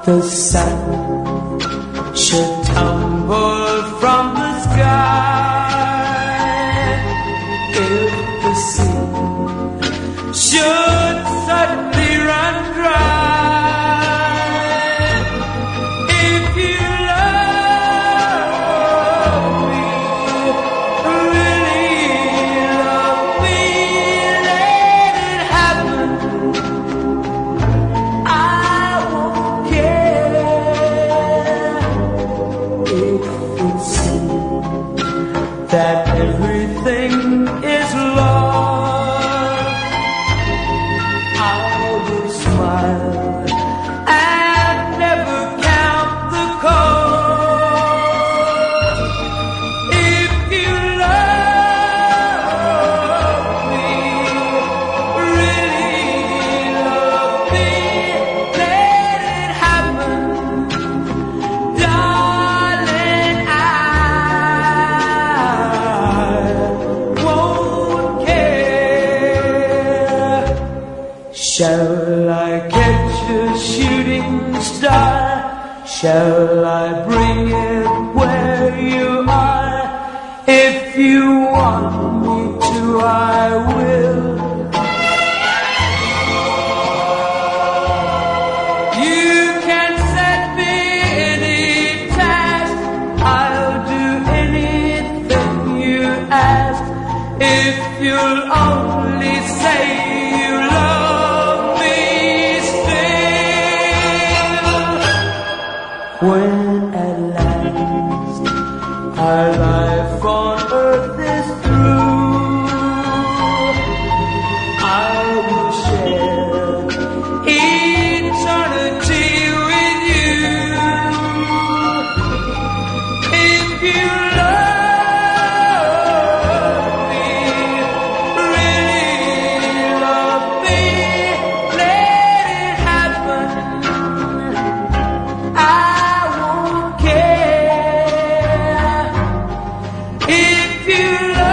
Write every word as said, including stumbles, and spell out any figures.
the sun should tumble from the sky, if the sea should suddenly run dry, if you love me, really love me, let it happen. I won't care if it seems that everything is lost. I will smile and never count the cost. If you love me, really love me, let it happen. Darling, I won't care. Shall I catch a shooting star? Shall I bring it where you are? If you want me to, I will. You can set me any task, I'll do anything you ask. If you'll only say you love me still. When at last our life on earth is through, I will share eternity with you. If you love me, really love me, let it happen. I won't care if you love